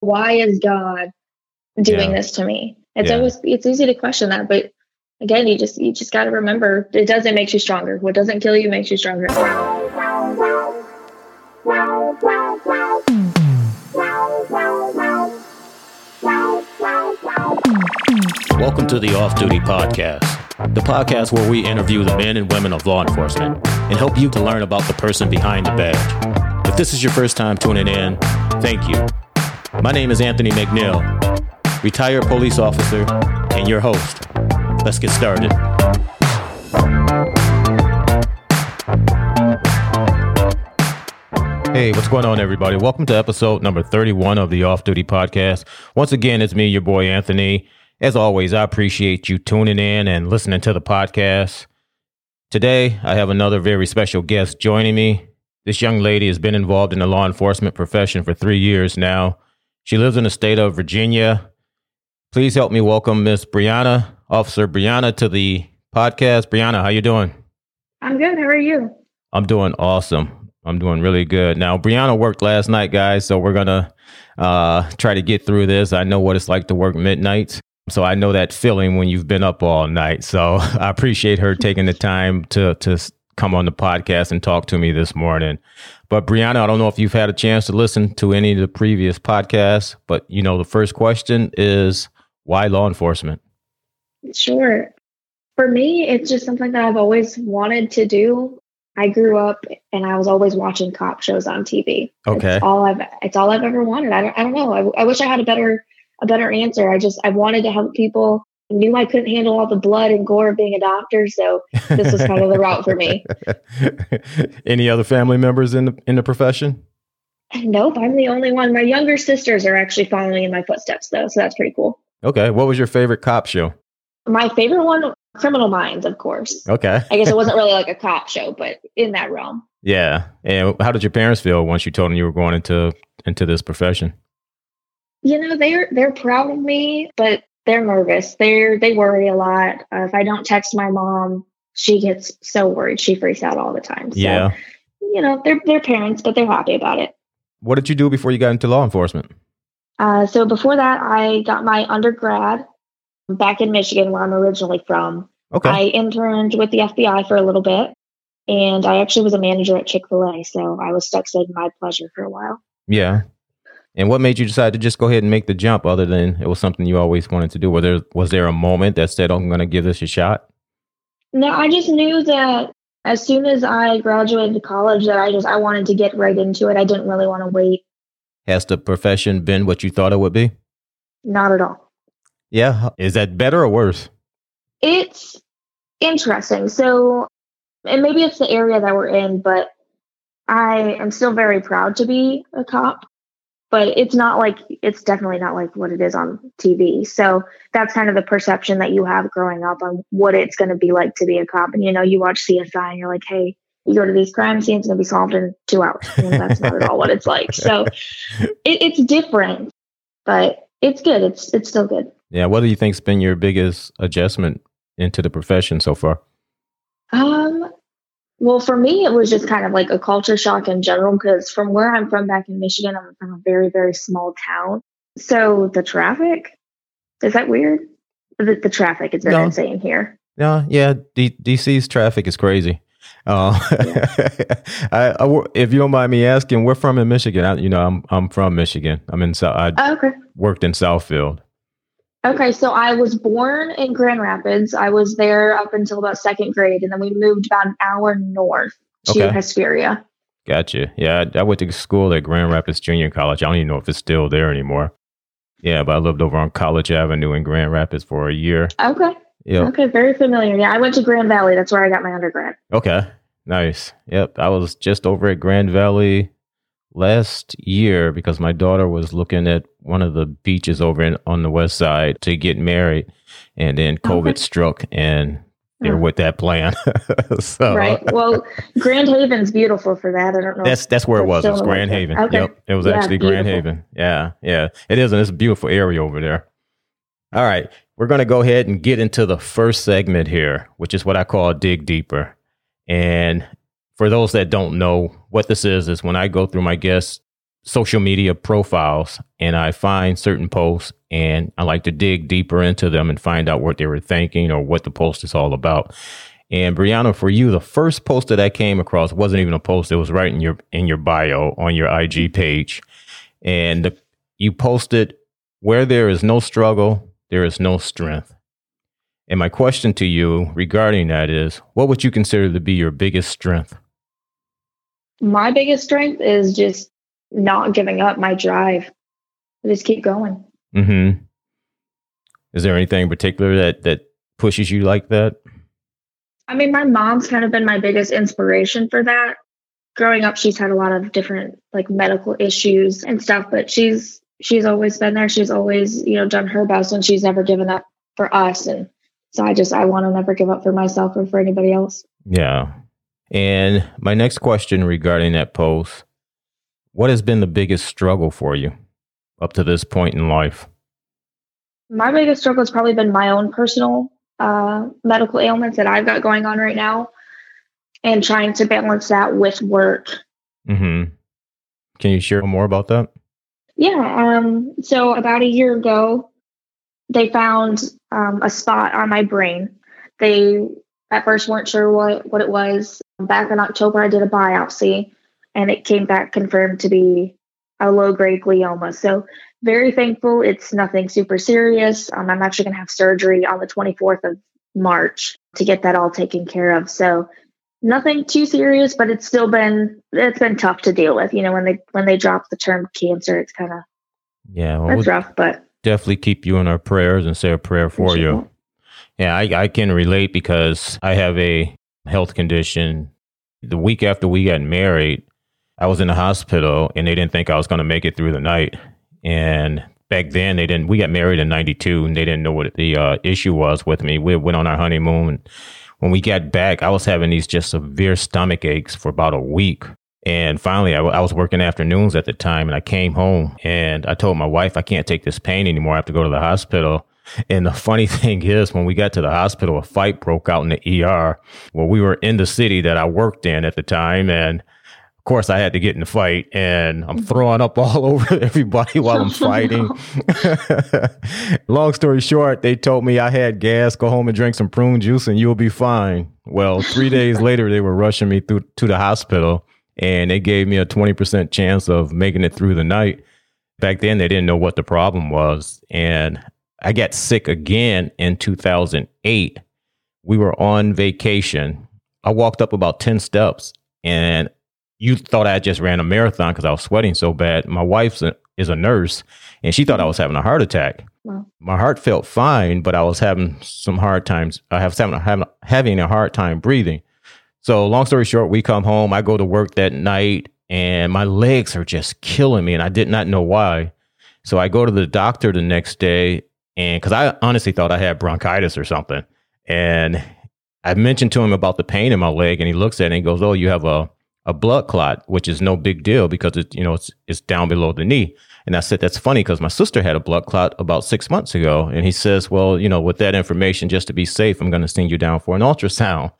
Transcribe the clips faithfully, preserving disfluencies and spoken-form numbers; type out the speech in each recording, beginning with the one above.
why is God doing Yeah. this to me? It's Yeah. always, it's easy to question that, but again, you just, you just got to remember it doesn't make you stronger. What doesn't kill you makes you stronger. Welcome to the Off Duty Podcast, the podcast where we interview the men and women of law enforcement and help you to learn about the person behind the badge. If this is your first time tuning in, thank you. My name is Anthony McNeil, retired police officer and your host. Let's get started. Hey, what's going on, everybody? Welcome to episode number thirty-one of the Off Duty Podcast. Once again, it's me, your boy, Anthony. As always, I appreciate you tuning in and listening to the podcast. Today, I have another very special guest joining me. This young lady has been involved in the law enforcement profession for three years now. She lives in the state of Virginia. Please help me welcome Miss Brianna, Officer Brianna, to the podcast. Brianna, how you doing? I'm good. How are you? I'm doing awesome. I'm doing really good. Now, Brianna worked last night, guys, so we're going to uh, try to get through this. I know what it's like to work midnights, so I know that feeling when you've been up all night. So I appreciate her taking the time to to come on the podcast and talk to me this morning. But Brianna, I don't know if you've had a chance to listen to any of the previous podcasts, but, you know, the first question is, why law enforcement? Sure. For me, it's just something that I've always wanted to do. I grew up and I was always watching cop shows on T V. Okay. It's all I've, it's all I've ever wanted. I don't, I don't know. I, I wish I had a better, a better answer. I just, I wanted to help people. I knew I couldn't handle all the blood and gore of being a doctor. So this was kind of the route for me. Any other family members in the, in the profession? Nope. I'm the only one. My younger sisters are actually following in my footsteps though. So that's pretty cool. Okay. What was your favorite cop show? My favorite one, Criminal Minds, of course. Okay. I guess it wasn't really like a cop show, but in that realm. Yeah. And how did your parents feel once you told them you were going into into this profession? You know, they're they're proud of me, but they're nervous. They're they worry a lot. Uh, if I don't text my mom, she gets so worried. She freaks out all the time. So, yeah. You know, they're they're parents, but they're happy about it. What did you do before you got into law enforcement? Uh, so before that, I got my undergrad back in Michigan, where I'm originally from. Okay. I interned with the F B I for a little bit, and I actually was a manager at Chick-fil-A, so I was stuck saying my pleasure for a while. Yeah. And what made you decide to just go ahead and make the jump, other than it was something you always wanted to do? Was there, was there a moment that said, oh, I'm going to give this a shot? No, I just knew that as soon as I graduated college, that I just I wanted to get right into it. I didn't really want to wait. Has the profession been what you thought it would be? Not at all. Yeah. Is that better or worse? It's interesting. So, and maybe it's the area that we're in, but I am still very proud to be a cop. But it's not like, it's definitely not like what it is on T V. So that's kind of the perception that you have growing up on what it's going to be like to be a cop. And, you know, you watch C S I and you're like, hey, you go to these crime scenes, it's going to be solved in two hours. And that's not at all what it's like. So it, it's different, but it's good. It's it's still good. Yeah. What do you think's been your biggest adjustment into the profession so far? Um, well, for me, it was just kind of like a culture shock in general, because from where I'm from back in Michigan, I'm from a very, very small town. So the traffic, is that weird? The, the traffic is very No. insane here. No, yeah, D- DC's traffic is crazy. Uh, Yeah. I, I, if you don't mind me asking, we're from in Michigan. I, you know, I'm I'm from Michigan. I'm in South. I Oh, okay. worked in Southfield. Okay, so I was born in Grand Rapids. I was there up until about second grade, and then we moved about an hour north to Okay. Hesperia. Gotcha. Yeah, I, I went to school at Grand Rapids Junior College. I don't even know if it's still there anymore. Yeah, but I lived over on College Avenue in Grand Rapids for a year. Okay. Yep. Okay, very familiar. Yeah, I went to Grand Valley. That's where I got my undergrad. Okay. Nice. Yep. I was just over at Grand Valley last year because my daughter was looking at one of the beaches over in, on the west side to get married, and then COVID Okay. struck and they're Oh. with that plan. So Right. Well, Grand Haven's beautiful for that. I don't know. that's that's where it It's was. It still was in Grand Western. Haven. Okay. Yep. It was Yeah, actually Grand beautiful. Haven. Yeah. Yeah. It is. And it's a beautiful area over there. All right. We're going to go ahead and get into the first segment here, which is what I call Dig Deeper. And for those that don't know what this is, is when I go through my guests' social media profiles and I find certain posts and I like to dig deeper into them and find out what they were thinking or what the post is all about. And Brianna, for you, the first post that I came across wasn't even a post. It was right in your in your bio on your I G page. And the, you posted, "Where there is no struggle, there is no strength." And my question to you regarding that is, what would you consider to be your biggest strength? My biggest strength is just not giving up, my drive. I just keep going. Mm-hmm. Is there anything in particular that, that pushes you like that? I mean, my mom's kind of been my biggest inspiration for that. Growing up, she's had a lot of different like medical issues and stuff, but she's she's always been there. She's always, you know, done her best and she's never given up for us. And so I just, I want to never give up for myself or for anybody else. Yeah. And my next question regarding that post, what has been the biggest struggle for you up to this point in life? My biggest struggle has probably been my own personal uh, medical ailments that I've got going on right now and trying to balance that with work. Mm-hmm. Can you share more about that? Yeah. Um, so about a year ago, they found um, a spot on my brain. They at first weren't sure what, what it was. Back in October, I did a biopsy and it came back confirmed to be a low-grade glioma. So very thankful it's nothing super serious. Um, I'm actually going to have surgery on the twenty-fourth of March to get that all taken care of. So nothing too serious, but it's still been, it's been tough to deal with. You know, when they, when they drop the term cancer, it's kind of, yeah, well, that's rough, but definitely keep you in our prayers and say a prayer for you. That. Yeah, I, I can relate because I have a health condition. The week after we got married, I was in the hospital and they didn't think I was going to make it through the night. And back then they didn't, we got married in ninety-two and they didn't know what the uh, issue was with me. We went on our honeymoon. And when we got back, I was having these just severe stomach aches for about a week. And finally, I, w- I was working afternoons at the time and I came home and I told my wife, I can't take this pain anymore. I have to go to the hospital. And the funny thing is, when we got to the hospital, a fight broke out in the E R. Well, we were in the city that I worked in at the time. And of course, I had to get in the fight and I'm throwing up all over everybody while I'm fighting. Long story short, they told me I had gas, go home and drink some prune juice and you'll be fine. Well, three days later, they were rushing me through to the hospital and they gave me a twenty percent chance of making it through the night. Back then, they didn't know what the problem was. And I got sick again in two thousand eight. We were on vacation. I walked up about ten steps and you thought I just ran a marathon because I was sweating so bad. My wife is a nurse and she thought I was having a heart attack. Wow. My heart felt fine, but I was having some hard times. I was having, having, having a hard time breathing. So long story short, we come home. I go to work that night and my legs are just killing me and I did not know why. So I go to the doctor the next day. And because I honestly thought I had bronchitis or something. And I mentioned to him about the pain in my leg and he looks at it and he goes, "Oh, you have a, a blood clot," which is no big deal because it, you know, it's, it's down below the knee. And I said, "That's funny because my sister had a blood clot about six months ago." And he says, "Well, you know, with that information, just to be safe, I'm going to send you down for an ultrasound."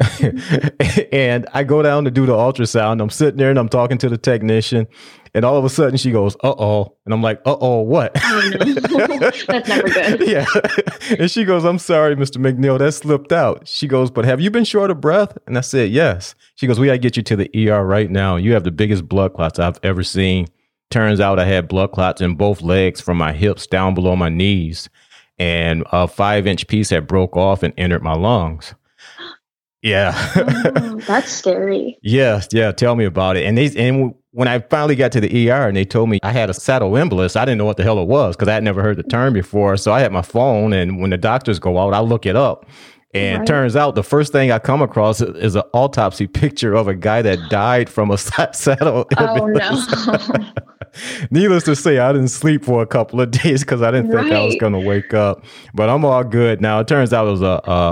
And I go down to do the ultrasound. I'm sitting there and I'm talking to the technician. And all of a sudden she goes, "Uh-oh." And I'm like, "Uh-oh, what?" Oh, no. That's never good. Yeah. And she goes, "I'm sorry, Mister McNeil, that slipped out." She goes, "But have you been short of breath?" And I said, "Yes." She goes, "We got to get you to the E R right now. You have the biggest blood clots I've ever seen." Turns out I had blood clots in both legs from my hips down below my knees. And a five inch piece had broke off and entered my lungs. Yeah. Oh, that's scary. Yeah. Yeah. Tell me about it. And they, and when I finally got to the E R and they told me I had a saddle embolus, I didn't know what the hell it was because I had never heard the term before. So I had my phone and when the doctors go out, I look it up. And right. Turns out the first thing I come across is an autopsy picture of a guy that died from a saddle embolus. Oh, no. Needless to say, I didn't sleep for a couple of days because I didn't right. think I was going to wake up. But I'm all good now. It turns out it was a, a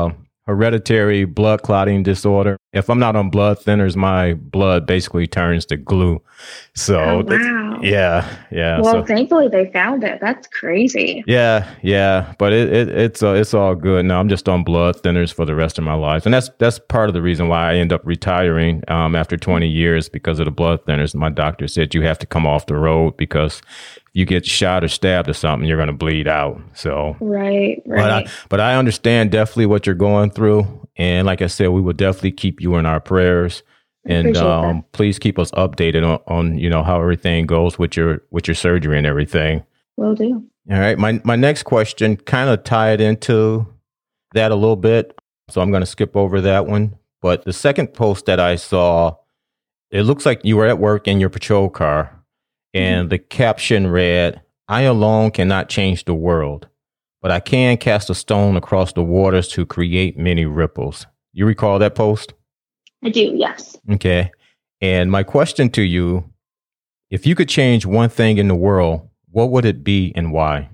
hereditary blood clotting disorder. If I'm not on blood thinners, my blood basically turns to glue. So, oh, wow. yeah, yeah. Well, so, thankfully they found it. That's crazy. Yeah, yeah. But it, it it's uh, it's all good now. I'm just on blood thinners for the rest of my life, and that's that's part of the reason why I end up retiring um, after twenty years because of the blood thinners. My doctor said you have to come off the road because you get shot or stabbed or something, you're going to bleed out. So right, right. But I, but I understand definitely what you're going through, and like I said, we will definitely keep you in our prayers, and um, please keep us updated on, on you know how everything goes with your with your surgery and everything. Will do. All right, my my next question kind of tied into that a little bit, so I'm going to skip over that one. But the second post that I saw, it looks like you were at work in your patrol car. And the caption read, "I alone cannot change the world, but I can cast a stone across the waters to create many ripples." You recall that post? I do, yes. Okay. And my question to you, if you could change one thing in the world, what would it be and why?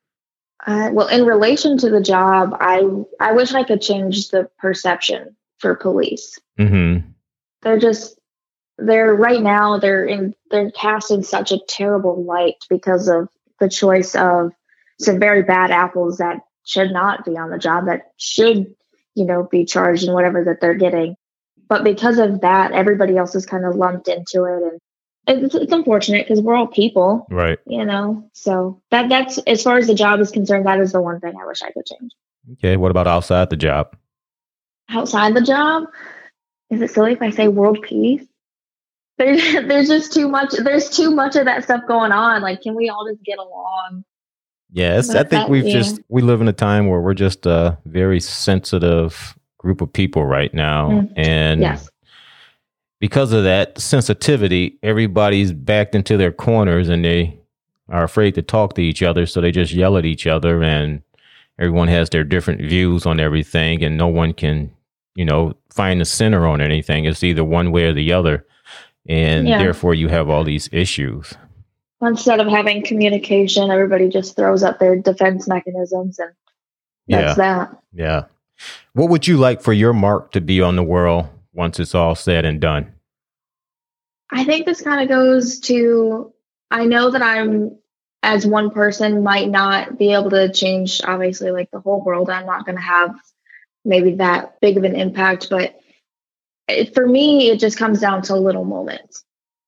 Uh, well, in relation to the job, I I wish I could change the perception for police. Mm-hmm. They're just... They're right now they're in they're cast in such a terrible light because of the choice of some very bad apples that should not be on the job, that should, you know, be charged in whatever that they're getting. But because of that, everybody else is kind of lumped into it, and it's, it's unfortunate because we're all people, right? You know, so that that's as far as the job is concerned, that is the one thing I wish I could change. Okay, what about outside the job? Outside the job, is it silly if I say world peace? There's, there's just too much. There's too much of that stuff going on. Like, can we all just get along? Yes, but I think that, we've yeah. just we live in a time where we're just a very sensitive group of people right now, mm. and yes. because of that sensitivity, everybody's backed into their corners, and they are afraid to talk to each other, so they just yell at each other, and everyone has their different views on everything, and no one can, you know, find the center on anything. It's either one way or the other. And yeah. therefore, you have all these issues. Instead of having communication, everybody just throws up their defense mechanisms, and that's yeah. that. Yeah. What would you like for your mark to be on the world once it's all said and done? I think this kind of goes to, I know that I'm, as one person, might not be able to change, obviously, like the whole world. I'm not going to have maybe that big of an impact, but for me, it just comes down to little moments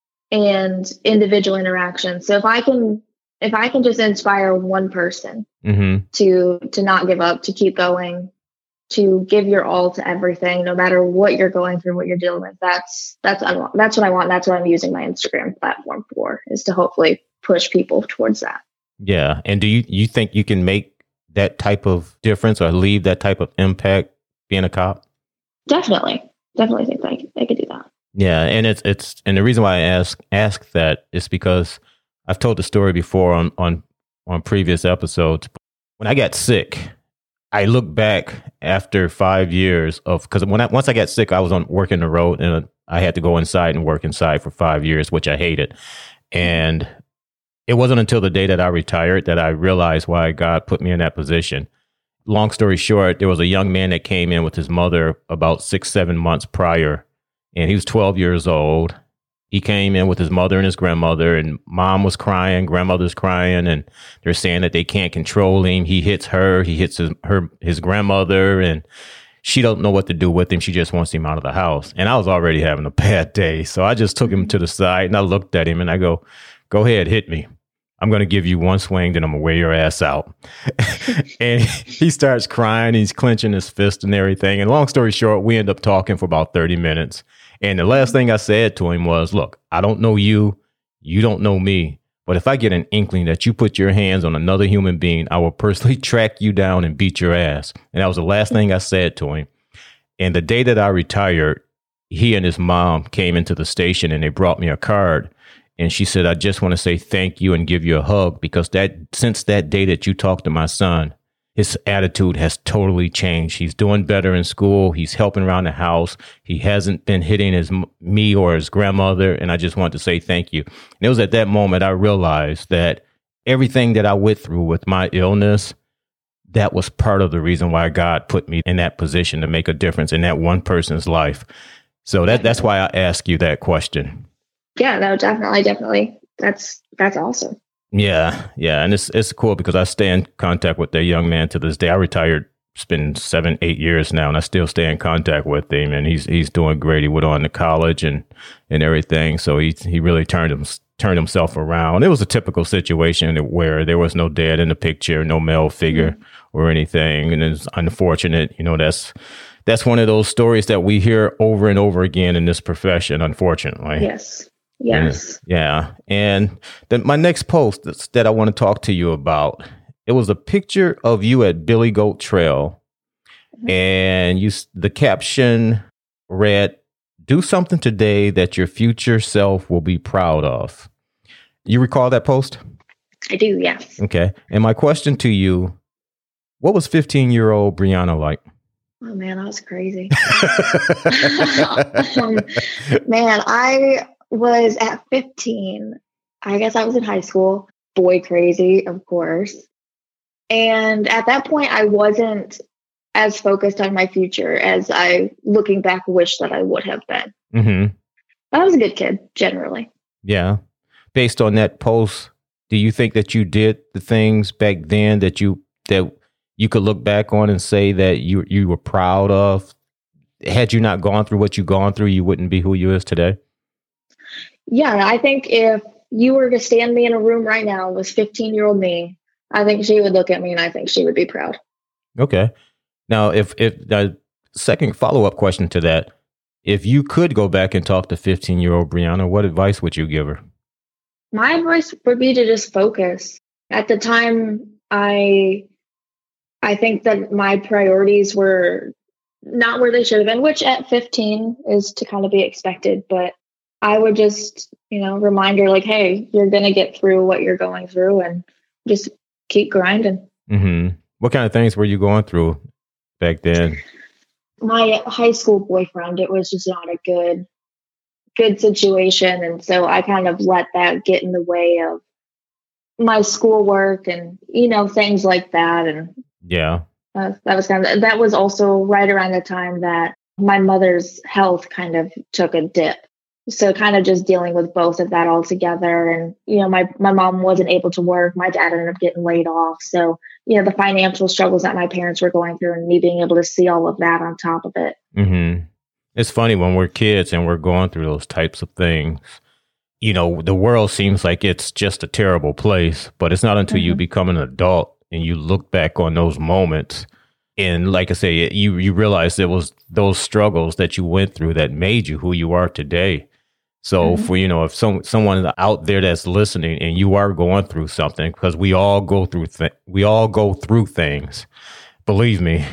and individual interaction. So if I can, if I can just inspire one person mm-hmm. to to not give up, to keep going, to give your all to everything, no matter what you're going through, what you're dealing with, that's that's that's what I want. That's what I'm using my Instagram platform for, is to hopefully push people towards that. Yeah, and do you you think you can make that type of difference or leave that type of impact being a cop? Definitely. Definitely think I could, I could do that. Yeah, and it's it's and the reason why I ask ask that is because I've told the story before on on on previous episodes. When I got sick, I look back after five years of because when I once I got sick, I was on working the road and I had to go inside and work inside for five years, which I hated. And it wasn't until the day that I retired that I realized why God put me in that position. Long story short, there was a young man that came in with his mother about six, seven months prior, and he was twelve years old. He came in with his mother and his grandmother, and mom was crying, grandmother's crying, and they're saying that they can't control him. He hits her, he hits his, her, his grandmother, and she don't know what to do with him. She just wants him out of the house. And I was already having a bad day, so I just took him to the side, and I looked at him, and I go, "Go ahead, hit me. I'm going to give you one swing, then I'm going to wear your ass out." And he starts crying. He's clenching his fist and everything. And long story short, we end up talking for about thirty minutes. And the last thing I said to him was, "Look, I don't know you. You don't know me. But if I get an inkling that you put your hands on another human being, I will personally track you down and beat your ass." And that was the last thing I said to him. And the day that I retired, he and his mom came into the station and they brought me a card. And she said, "I just want to say thank you and give you a hug because that since that day that you talked to my son, his attitude has totally changed. He's doing better in school. He's helping around the house. He hasn't been hitting his me or his grandmother. And I just want to say thank you." And it was at that moment I realized that everything that I went through with my illness, that was part of the reason why God put me in that position to make a difference in that one person's life. So that that's why I ask you that question. Yeah, no, definitely, definitely. That's that's awesome. Yeah, yeah, and it's it's cool because I stay in contact with that young man to this day. I retired. It's been seven, eight years now, and I still stay in contact with him. And he's he's doing great. He went on to college and and everything. So he he really turned him turned himself around. It was a typical situation where there was no dad in the picture, no male figure mm-hmm. or anything, and it's unfortunate. You know, that's that's one of those stories that we hear over and over again in this profession. Unfortunately, yes, yes, and, yeah. And then my next post that's, that I want to talk to you about. It was a picture of you at Billy Goat Trail, mm-hmm. and you. The caption read, "Do something today that your future self will be proud of." You recall that post? I do, yes. Okay. And my question to you, what was fifteen-year-old Brianna like? Oh, man, that was crazy. um, man, I was at fifteen. I guess I was in high school. Boy crazy, of course. And at that point, I wasn't as focused on my future as I, looking back, wish that I would have been. Mm-hmm. I was a good kid, generally. Yeah. Based on that post, do you think that you did the things back then that you that you could look back on and say that you you were proud of? Had you not gone through what you've gone through, you wouldn't be who you is today? Yeah, I think if you were to stand me in a room right now with fifteen-year-old me, I think she would look at me and I think she would be proud. Okay. Now, if if the second follow-up question to that, if you could go back and talk to fifteen-year-old Brianna, what advice would you give her? My advice would be to just focus. At the time, I I think that my priorities were not where they should have been, which at fifteen is to kind of be expected. But I would just, you know, remind her like, hey, you're going to get through what you're going through and just keep grinding. Mm-hmm. What kind of things were you going through back then? My high school boyfriend, it was just not a good, good situation. And so I kind of let that get in the way of my schoolwork and, you know, things like that. And yeah, uh, that was kind of, that was also right around the time that my mother's health kind of took a dip. So kind of just dealing with both of that all together. And, you know, my, my mom wasn't able to work. My dad ended up getting laid off. So, you know, the financial struggles that my parents were going through and me being able to see all of that on top of it. Mm-hmm. It's funny when we're kids and we're going through those types of things, you know, the world seems like it's just a terrible place, but it's not until mm-hmm. you become an adult and you look back on those moments. And like I say, you, you realize it was those struggles that you went through that made you who you are today. So mm-hmm. for, you know, if some, someone out there that's listening and you are going through something, because we all go through, th- we all go through things, believe me,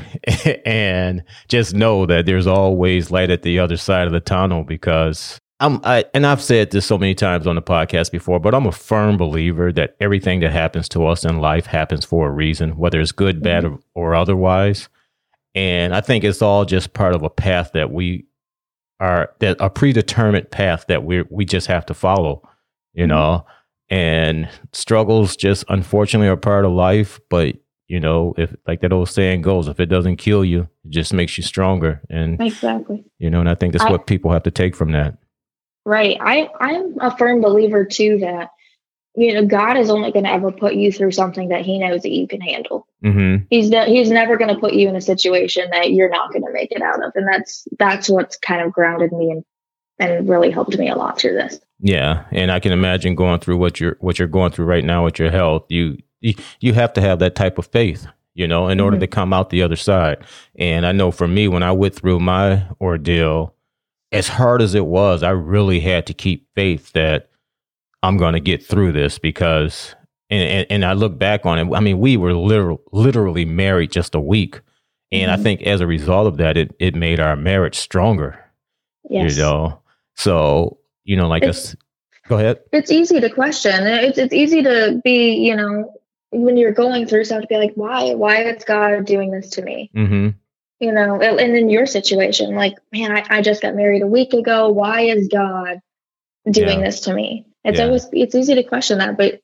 and just know that there's always light at the other side of the tunnel because I'm, I, and I've said this so many times on the podcast before, but I'm a firm believer that everything that happens to us in life happens for a reason, whether it's good, bad, or, or otherwise. And I think it's all just part of a path that we are, that a predetermined path that we we just have to follow, you mm-hmm. know, and struggles just unfortunately are part of life. But, you know, if like that old saying goes, if it doesn't kill you, it just makes you stronger. And exactly, you know, and I think that's I, what people have to take from that. Right. I, I'm a firm believer, too, that, you know, God is only going to ever put you through something that he knows that you can handle. Mm-hmm. He's ne- he's never going to put you in a situation that you're not going to make it out of. And that's that's what's kind of grounded me and, and really helped me a lot through this. Yeah. And I can imagine going through what you're what you're going through right now with your health. You you, you have to have that type of faith, you know, in mm-hmm. order to come out the other side. And I know for me, when I went through my ordeal, as hard as it was, I really had to keep faith that I'm going to get through this because, and, and, and I look back on it, I mean, we were literal, literally married just a week. And mm-hmm. I think as a result of that, it, it made our marriage stronger, yes. you know? So, you know, like us, go ahead. It's easy to question. It's, it's easy to be, you know, when you're going through stuff to be like, why, why is God doing this to me? Mm-hmm. You know, and in your situation, like, man, I, I just got married a week ago. Why is God doing yeah. this to me? It's yeah. always, it's easy to question that, but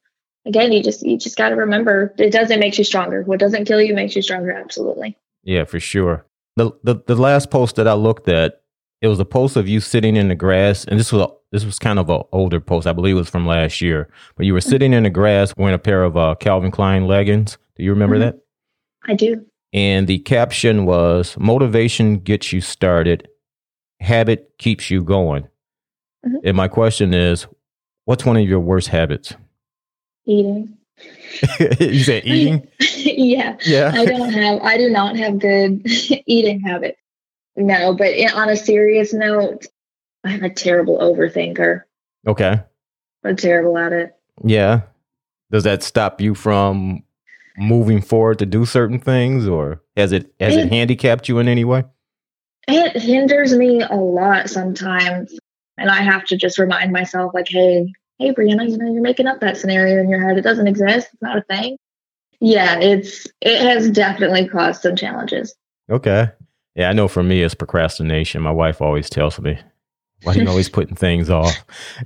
again, you just you just got to remember, it doesn't make you stronger. What doesn't kill you makes you stronger. Absolutely. Yeah, for sure. The, the the last post that I looked at, it was a post of you sitting in the grass, and this was a, this was kind of an older post. I believe it was from last year, but you were sitting in the grass wearing a pair of uh, Calvin Klein leggings. Do you remember mm-hmm. that? I do. And the caption was, "Motivation gets you started, habit keeps you going." Mm-hmm. And my question is, what's one of your worst habits? Eating. You said eating? yeah. Yeah. I don't have, I do not have good eating habits. No, but in, on a serious note, I'm a terrible overthinker. Okay. I'm terrible at it. Yeah. Does that stop you from moving forward to do certain things, or has it, has it, it handicapped you in any way? It hinders me a lot sometimes. And I have to just remind myself, like, hey, hey, Brianna, you know, you're making up that scenario in your head. It doesn't exist. It's not a thing. Yeah, it's it has definitely caused some challenges. Okay. Yeah, I know for me, it's procrastination. My wife always tells me, why are you always putting things off?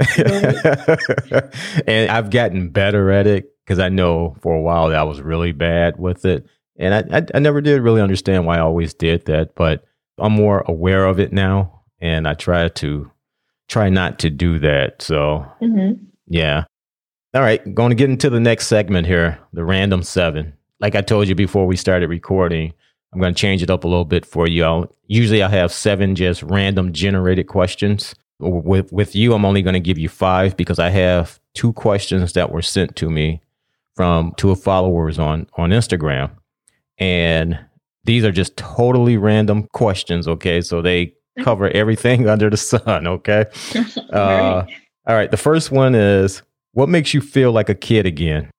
And I've gotten better at it because I know for a while that I was really bad with it. And I, I, I never did really understand why I always did that, but I'm more aware of it now. And I try to try not to do that. So, mm-hmm. yeah. All right. Going to get into the next segment here, the random seven. Like I told you before we started recording, I'm going to change it up a little bit for you. I'll, usually I have seven just random generated questions. With, with you, I'm only going to give you five because I have two questions that were sent to me from two followers on, on Instagram. And these are just totally random questions. Okay. So they cover everything under the sun. Okay. Uh, all right. The first one is, what makes you feel like a kid again?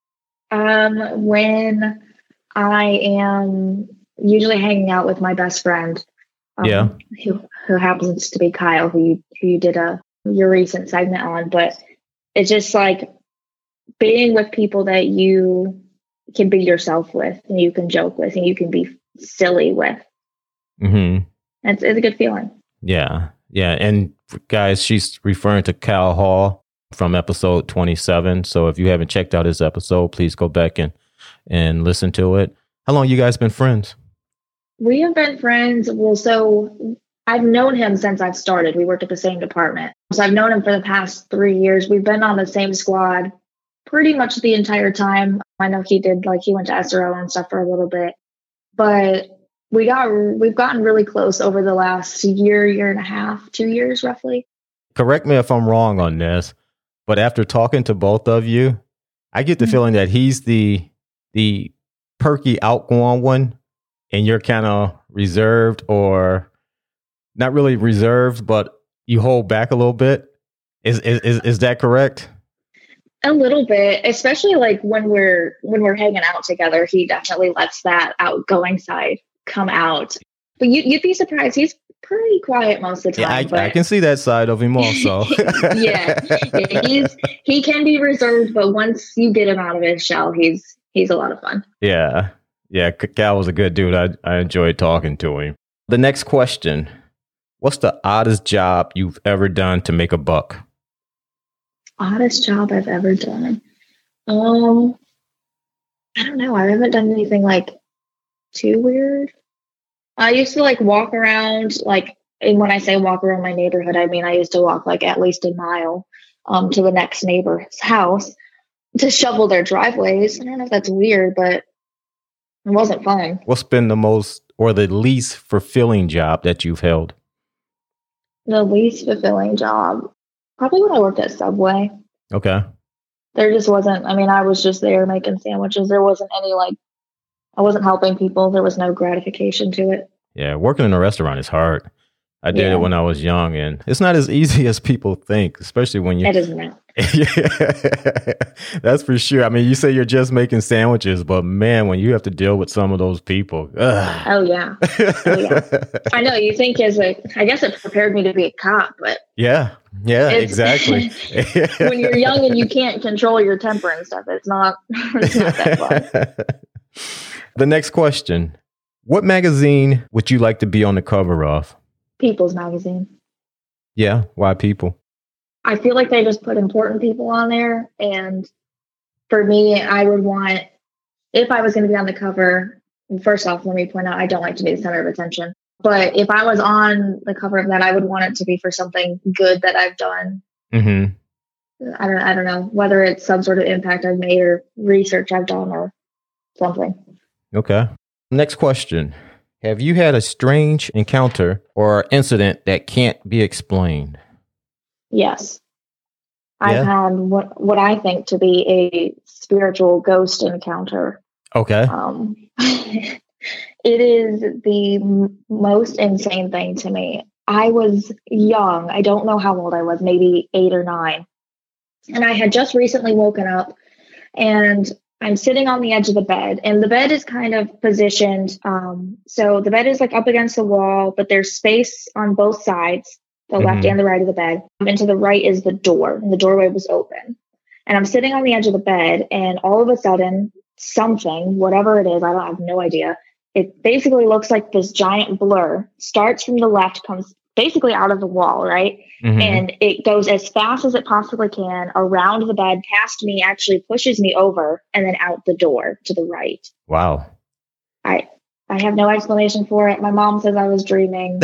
Um, when I am usually hanging out with my best friend. Um, yeah. Who, who happens to be Kyle, who you, who you did a, your recent segment on, but it's just like being with people that you can be yourself with and you can joke with and you can be silly with. Mm-hmm. It's, it's a good feeling. Yeah. Yeah. And guys, she's referring to Kyle Hall from episode twenty-seven. So if you haven't checked out his episode, please go back and, and listen to it. How long you guys been friends? We have been friends. Well, so I've known him since I've started. We worked at the same department. So I've known him for the past three years. We've been on the same squad pretty much the entire time. I know he did, like he went to S R O and stuff for a little bit, but We got, we've gotten really close over the last year, year and a half, two years roughly. Correct me if I'm wrong on this, but after talking to both of you, I get the mm-hmm. feeling that he's the the perky, outgoing one, and you're kind of reserved, or not really reserved, but you hold back a little bit. Is is is, is that correct? A little bit, especially like when we're when we're hanging out together. He definitely lets that outgoing side come out, but you, you'd be surprised. He's pretty quiet most of the time. Yeah, I, but... I can see that side of him also. yeah, yeah, he's he can be reserved, but once you get him out of his shell, he's he's a lot of fun. Yeah, yeah. Cal was a good dude. I I enjoyed talking to him. The next question: what's the oddest job you've ever done to make a buck? Oddest job I've ever done? Um, I don't know. I haven't done anything like too weird. I used to like walk around, like, and when I say walk around my neighborhood, I mean I used to walk like at least a mile um, to the next neighbor's house to shovel their driveways. I don't know if that's weird, but it wasn't fun. What's been the most or the least fulfilling job that you've held? The least fulfilling job? Probably when I worked at Subway. Okay. There just wasn't, I mean, I was just there making sandwiches. There wasn't any like, I wasn't helping people. There was no gratification to it. Yeah, working in a restaurant is hard. I did yeah. it when I was young, and it's not as easy as people think, especially when you... It is not. Yeah, that's for sure. I mean, you say you're just making sandwiches, but man, when you have to deal with some of those people... Ugh. Oh, yeah. Oh, yeah. I know, you think as a... I guess it prepared me to be a cop, but... Yeah, yeah, exactly. When you're young and you can't control your temper and stuff, it's not, it's not that fun. The next question. What magazine would you like to be on the cover of? People's Magazine. Yeah, why People? I feel like they just put important people on there, and for me, I would want, if I was going to be on the cover, first off, let me point out, I don't like to be the center of attention. But if I was on the cover of that, I would want it to be for something good that I've done. Mm-hmm. I don't, I don't know, whether it's some sort of impact I've made or research I've done or something. Okay. Next question. Have you had a strange encounter or incident that can't be explained? Yes. Yeah. I've had what, what I think to be a spiritual ghost encounter. Okay. Um, it is the m- most insane thing to me. I was young. I don't know how old I was, maybe eight or nine. And I had just recently woken up, and I'm sitting on the edge of the bed, and the bed is kind of positioned. Um, so the bed is like up against the wall, but there's space on both sides, the mm-hmm. left and the right of the bed. And to the right is the door, and the doorway was open. And I'm sitting on the edge of the bed, and all of a sudden, something, whatever it is, I don't I have no idea. It basically looks like this giant blur, starts from the left, comes basically out of the wall, right? Mm-hmm. And it goes as fast as it possibly can around the bed, past me, actually pushes me over, and then out the door to the right. Wow. I I have no explanation for it. My mom says I was dreaming.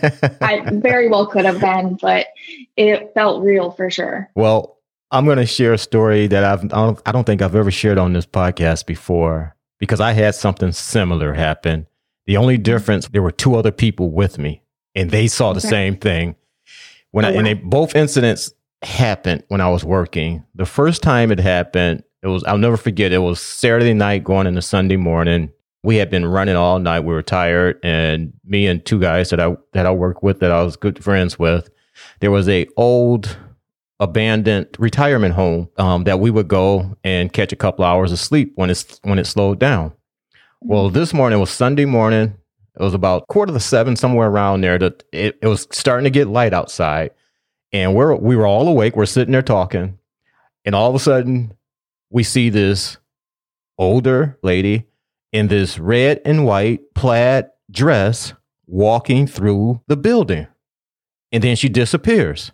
I very well could have been, but it felt real for sure. Well, I'm going to share a story that I've, I don't, I don't think I've ever shared on this podcast before, because I had something similar happen. The only difference, there were two other people with me, and they saw the okay. same thing. When I, and they, both incidents happened when I was working. The first time it happened, it was, I'll never forget, it was Saturday night going into Sunday morning. We had been running all night. We were tired. And me and two guys that I, that I work with, that I was good friends with, there was a old abandoned retirement home um, that we would go and catch a couple hours of sleep when it's, when it slowed down. Well, this morning was Sunday morning. It was about quarter to seven, somewhere around there. That it, it was starting to get light outside, and we're we were all awake. We're sitting there talking, and all of a sudden, we see this older lady in this red and white plaid dress walking through the building, and then she disappears.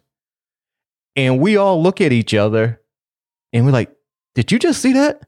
And we all look at each other, and we're like, "Did you just see that?"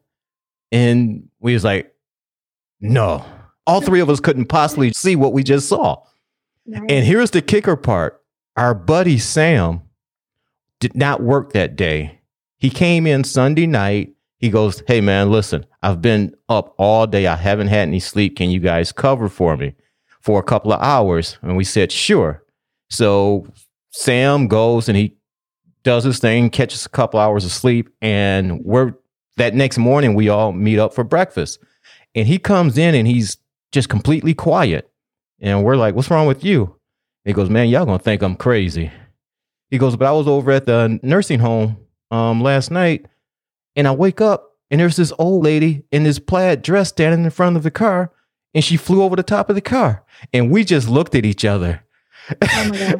And we was like, "No." All three of us couldn't possibly see what we just saw. Nice. And here's the kicker part. Our buddy Sam did not work that day. He came in Sunday night. He goes, "Hey, man, listen, I've been up all day. I haven't had any sleep. Can you guys cover for me for a couple of hours?" And we said, "Sure." So Sam goes and he does his thing, catches a couple hours of sleep. And we're that next morning, we all meet up for breakfast. And he comes in and he's just completely quiet. And we're like, "What's wrong with you?" He goes, "Man, y'all gonna think I'm crazy." He goes, "But I was over at the nursing home um, last night, and I wake up and there's this old lady in this plaid dress standing in front of the car, and she flew over the top of the car." And we just looked at each other. Oh my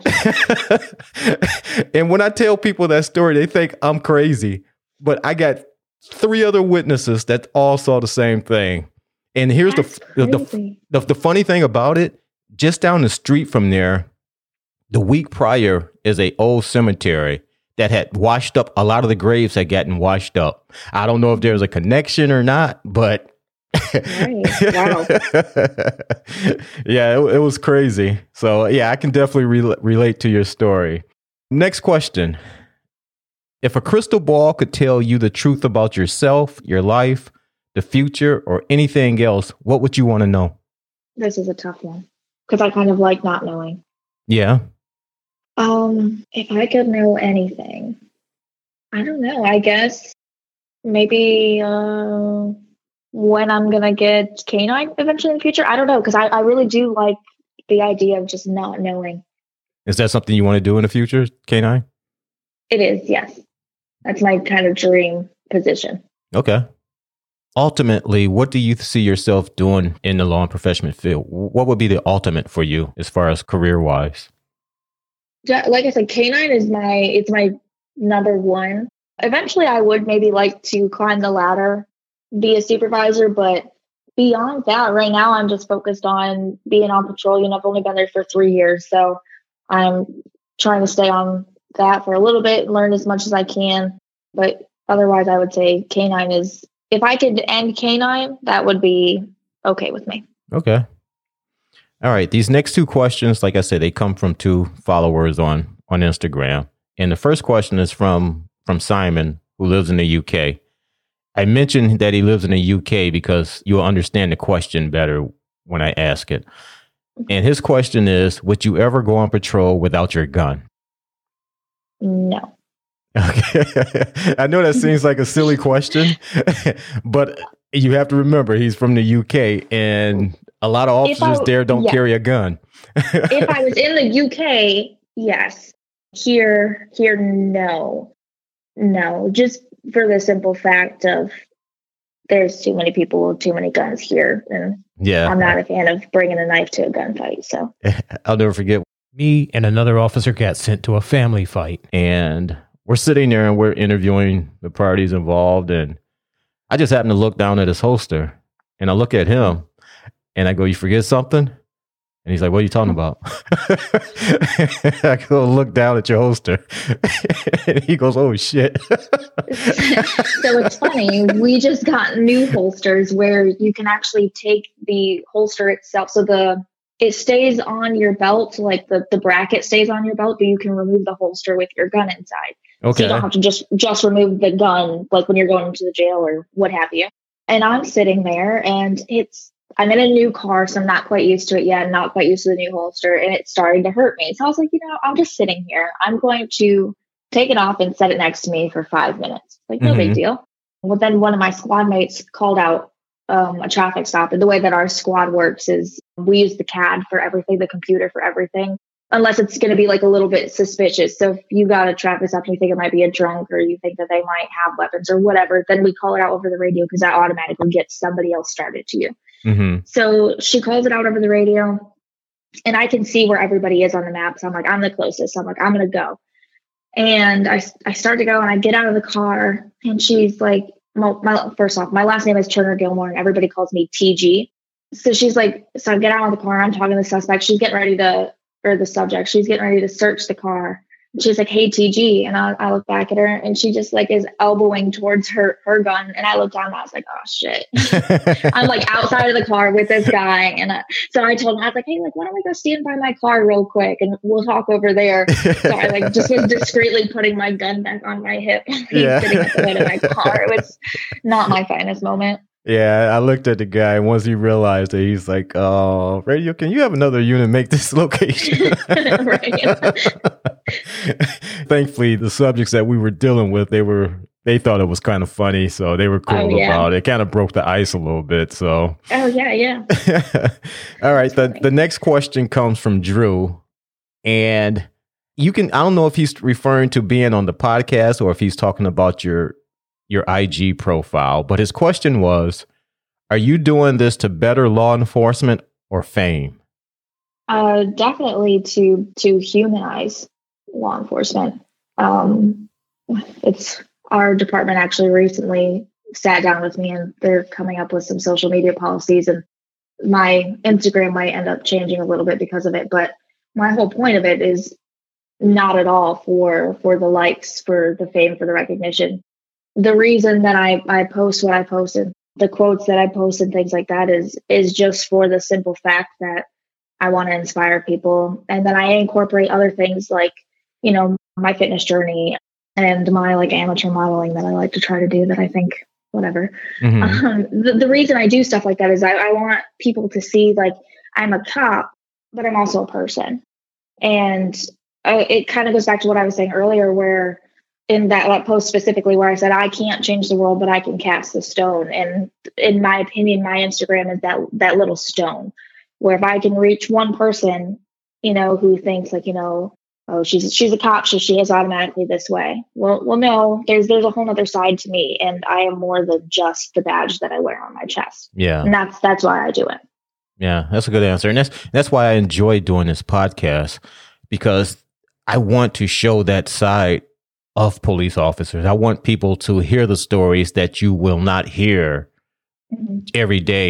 gosh. And when I tell people that story, they think I'm crazy. But I got three other witnesses that all saw the same thing. And here's the the, the the the funny thing about it, just down the street from there, the week prior is a old cemetery that had washed up. A lot of the graves had gotten washed up. I don't know if there's a connection or not, but nice. Wow. Yeah, it, it was crazy. So yeah, I can definitely re- relate to your story. Next question. If a crystal ball could tell you the truth about yourself, your life, the future, or anything else, what would you want to know? This is a tough one because I kind of like not knowing. Yeah. Um, if I could know anything, I don't know. I guess maybe uh, when I'm going to get canine eventually in the future. I don't know because I, I really do like the idea of just not knowing. Is that something you want to do in the future, canine? It is, yes. That's my kind of dream position. Okay. Ultimately, what do you see yourself doing in the law enforcement field? What would be the ultimate for you as far as career-wise? Like I said, canine is my, it's my number one. Eventually, I would maybe like to climb the ladder, be a supervisor, but beyond that, right now, I'm just focused on being on patrol. You know, I've only been there for three years, so I'm trying to stay on that for a little bit, learn as much as I can. But otherwise, I would say canine is, if I could end canine, that would be okay with me. Okay. All right. These next two questions, like I said, they come from two followers on, on Instagram. And the first question is from, from Simon, who lives in the U K. I mentioned that he lives in the U K because you'll understand the question better when I ask it. And his question is, would you ever go on patrol without your gun? No. Okay. I know that seems like a silly question, but you have to remember he's from the U K and a lot of officers I, there don't yeah. carry a gun. If I was in the U K, yes. Here, here, no. No, just for the simple fact of there's too many people with too many guns here. And yeah, I'm not a fan of bringing a knife to a gunfight. So I'll never forget. Me and another officer got sent to a family fight. And we're sitting there and we're interviewing the parties involved. And I just happened to look down at his holster. And I look at him and I go, you forget something? And he's like, what are you talking about? I go, look down at your holster. And he goes, oh, shit. So it's funny. We just got new holsters where you can actually take the holster itself. So the it stays on your belt, like the, the bracket stays on your belt, but you can remove the holster with your gun inside. Okay. So you don't have to just, just remove the gun, like when you're going into the jail or what have you. And I'm sitting there and it's, I'm in a new car, so I'm not quite used to it yet, not quite used to the new holster, and it's starting to hurt me. So I was like, you know, I'm just sitting here. I'm going to take it off and set it next to me for five minutes. Like, no mm-hmm. big deal. Well, then one of my squad mates called out um, a traffic stop. And the way that our squad works is we use the C A D for everything, the computer for everything, unless it's going to be like a little bit suspicious. So if you got a traffic stop and you think it might be a drunk or you think that they might have weapons or whatever, then we call it out over the radio because that automatically gets somebody else started to you. Mm-hmm. So she calls it out over the radio and I can see where everybody is on the map. So I'm like, I'm the closest. So I'm like, I'm going to go. And I, I start to go and I get out of the car and she's like, my, my, first off, my last name is Turner Gilmore and everybody calls me T G. So she's like, so I get out of the car. I'm talking to the suspect. She's getting ready to, or the subject, she's getting ready to search the car. She's like, hey, T G. And I, I look back at her and she just like is elbowing towards her, her gun. And I look down and I was like, oh shit. I'm like outside of the car with this guy. And uh, so I told him, I was like, hey, like, why don't we go stand by my car real quick and we'll talk over there. So I like just was discreetly putting my gun back on my hip. Yeah. Sitting at the hood of my car. It was not my finest moment. Yeah, I looked at the guy and once he realized it, he's like, oh, radio, can you have another unit make this location? Thankfully, the subjects that we were dealing with, they were they thought it was kind of funny, so they were cool oh, yeah. about it. It kind of broke the ice a little bit. So Oh yeah, yeah. All right. The the next question comes from Drew. And you can I don't know if he's referring to being on the podcast or if he's talking about your your I G profile, but his question was, are you doing this to better law enforcement or fame? Uh, definitely to to humanize law enforcement. Um, it's our department actually recently sat down with me and they're coming up with some social media policies and my Instagram might end up changing a little bit because of it. But my whole point of it is not at all for, for the likes, for the fame, for the recognition. The reason that I, I post what I post and the quotes that I post and things like that is is just for the simple fact that I want to inspire people. And then I incorporate other things like, you know, my fitness journey and my like amateur modeling that I like to try to do that I think, whatever. Mm-hmm. Um, the, the reason I do stuff like that is I, I want people to see like I'm a cop, but I'm also a person. And uh, it kind of goes back to what I was saying earlier, where in that, that post specifically where I said, I can't change the world, but I can cast the stone. And in my opinion, my Instagram is that, that little stone where if I can reach one person, you know, who thinks like, you know, oh, she's, she's a cop, so she is automatically this way. Well, well, no, there's, there's a whole other side to me. And I am more than just the badge that I wear on my chest. Yeah. And that's, that's why I do it. Yeah, that's a good answer. And that's, that's why I enjoy doing this podcast, because I want to show that side of police officers. I want people to hear the stories that you will not hear mm-hmm. every day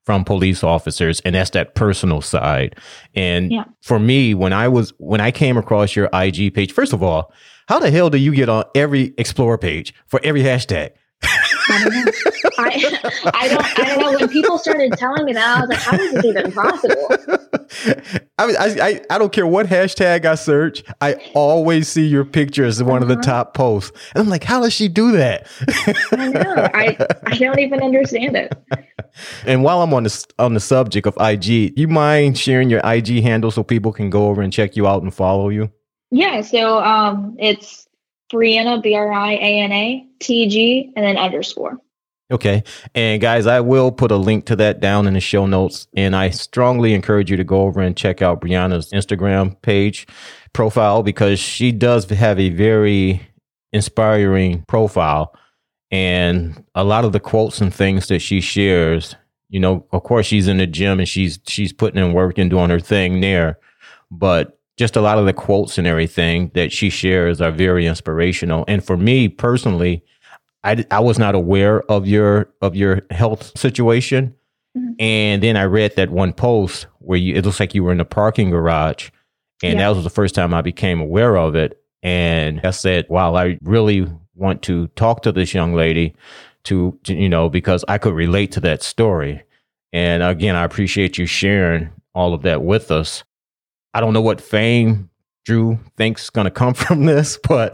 from police officers, and that's that personal side. And yeah. for me, when I was when I came across your I G page, first of all, how the hell do you get on every Explorer page for every hashtag? I don't know. I, I don't. I don't know. When people started telling me that, I was like, "How is this even possible?" I mean, I, I I don't care what hashtag I search. I always see your picture as one uh-huh. of the top posts, and I'm like, "How does she do that?" I know. I I don't even understand it. And while I'm on the on the subject of I G, you mind sharing your I G handle so people can go over and check you out and follow you? Yeah. So um, it's Briana, B R I A N A, T G, and then underscore. Okay. And guys, I will put a link to that down in the show notes. And I strongly encourage you to go over and check out Briana's Instagram page profile, because she does have a very inspiring profile. And a lot of the quotes and things that she shares, you know, of course, she's in the gym and she's she's putting in work and doing her thing there. But just a lot of the quotes and everything that she shares are very inspirational. And for me personally, I, I was not aware of your of your health situation. Mm-hmm. And then I read that one post where you, it looks like you were in the parking garage. And yeah. that was the first time I became aware of it. And I said, wow, I really want to talk to this young lady to, to, you know, because I could relate to that story. And again, I appreciate you sharing all of that with us. I don't know what fame Drew thinks going to come from this, but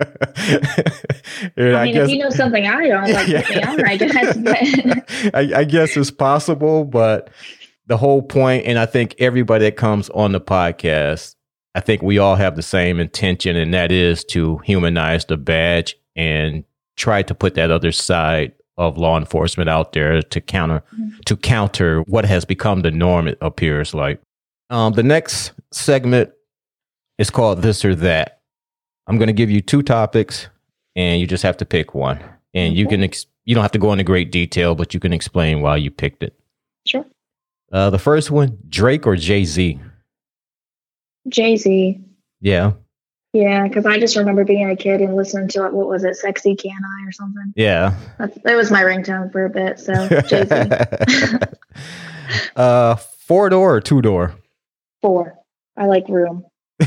I mean, I guess, if you know something I don't, like, yeah. put me on, I guess. But. I, I guess it's possible, but the whole point, and I think everybody that comes on the podcast, I think we all have the same intention, and that is to humanize the badge and try to put that other side of law enforcement out there to counter mm-hmm. to counter what has become the norm, it appears like. Um, the next segment is called This or That. I'm going to give you two topics, and you just have to pick one. And okay. you can ex- you don't have to go into great detail, but you can explain why you picked it. Sure. Uh, the first one, Drake or Jay-Z? Jay-Z. Yeah. Yeah, because I just remember being a kid and listening to it. What was it, Sexy Can I or something? Yeah. That's, that was my ringtone for a bit, so Jay-Z. uh, four-door or two-door? Four. I like room.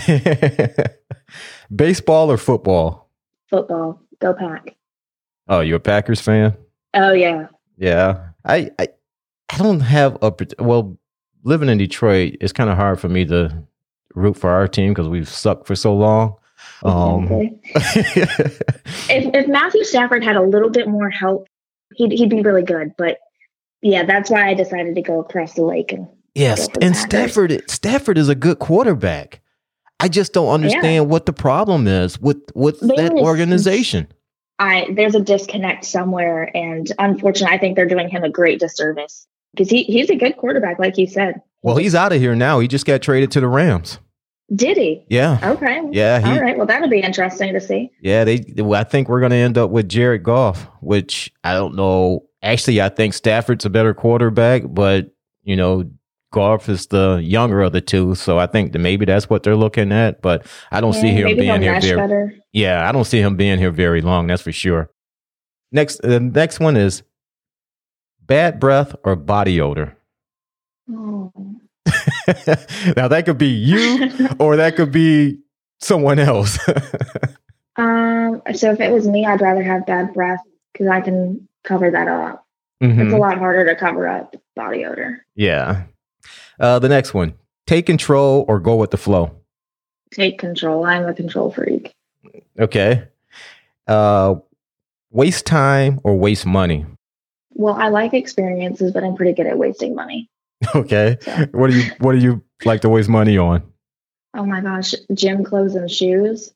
Baseball or football? Football. Go Pack. Oh, you a Packers fan? Oh, yeah. Yeah. I I, I don't have a... Well, living in Detroit, it's kind of hard for me to root for our team because we've sucked for so long. Um, if, if Matthew Stafford had a little bit more help, he'd, he'd be really good. But, yeah, that's why I decided to go across the lake and... Yes, and Stafford Stafford is a good quarterback. I just don't understand yeah. what the problem is with, with that organization. I there's a disconnect somewhere, and unfortunately, I think they're doing him a great disservice because he, he's a good quarterback, like you said. Well, he's out of here now. He just got traded to the Rams. Did he? Yeah. Okay. Yeah. He, all right. Well, that'll be interesting to see. Yeah. They. I think we're going to end up with Jared Goff, which I don't know. Actually, I think Stafford's a better quarterback, but you know. Goff is the younger of the two, so I think that maybe that's what they're looking at. But I don't yeah, see him being here very. Better. Yeah, I don't see him being here very long. That's for sure. Next, the next one is bad breath or body odor. Oh. Now that could be you, or that could be someone else. um. So if it was me, I'd rather have bad breath because I can cover that up. Mm-hmm. It's a lot harder to cover up body odor. Yeah. Uh, the next one, take control or go with the flow? Take control. I'm a control freak. Okay. Uh, waste time or waste money? Well, I like experiences, but I'm pretty good at wasting money. Okay. So. What do you What do you like to waste money on? Oh my gosh, gym clothes and shoes.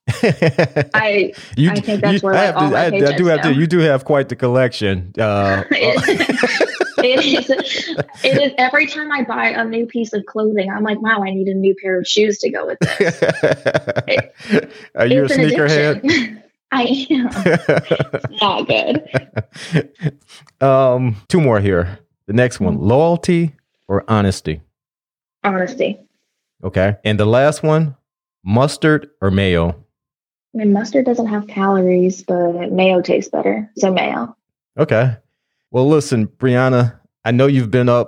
I you, I think that's you, where I, like, all to, my I, I do have go. to. You do have quite the collection. Uh, It is, it is every time I buy a new piece of clothing, I'm like, wow, I need a new pair of shoes to go with this. It, Are you a sneakerhead? I am. Not good. Um, two more here. The next one, loyalty or honesty? Honesty. Okay. And the last one, mustard or mayo? I mean, mustard doesn't have calories, but mayo tastes better. So mayo. Okay. Well, listen, Briana, I know you've been up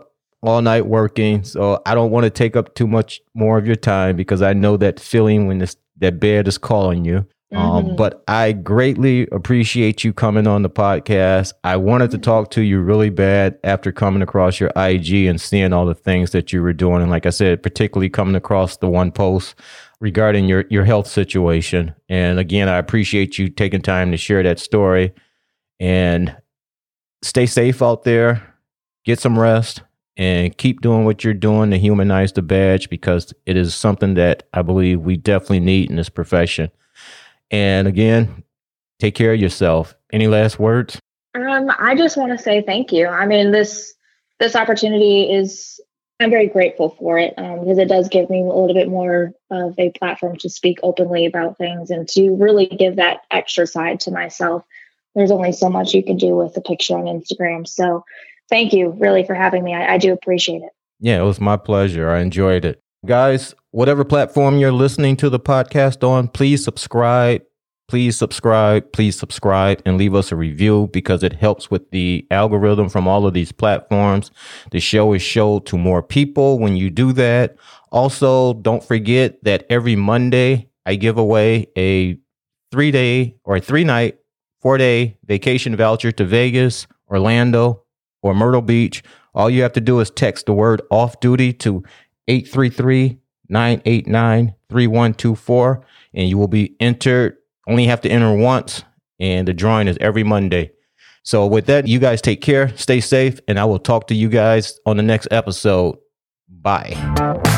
all night working. So I don't want to take up too much more of your time because I know that feeling when this, that bed is calling you. Mm-hmm. Um, but I greatly appreciate you coming on the podcast. I wanted to talk to you really bad after coming across your I G and seeing all the things that you were doing. And like I said, particularly coming across the one post regarding your, your health situation. And again, I appreciate you taking time to share that story. And stay safe out there, get some rest, and keep doing what you're doing to humanize the badge, because it is something that I believe we definitely need in this profession. And again, take care of yourself. Any last words? Um, I just want to say thank you. I mean, this this opportunity is, I'm very grateful for it, um, because it does give me a little bit more of a platform to speak openly about things and to really give that extra side to myself. There's only so much you can do with a picture on Instagram. So thank you really for having me. I, I do appreciate it. Yeah, it was my pleasure. I enjoyed it. Guys, whatever platform you're listening to the podcast on, please subscribe. Please subscribe. Please subscribe and leave us a review, because it helps with the algorithm from all of these platforms. The show is showed to more people when you do that. Also, don't forget that every Monday I give away a three-day or a three-night four-day vacation voucher to Vegas, Orlando, or Myrtle Beach. All you have to do is text the word off duty to eight three three, nine eight nine, three one two four, and you will be entered. Only have to enter once, and the drawing is every Monday. So with that, you guys take care, stay safe, and I will talk to you guys on the next episode. Bye.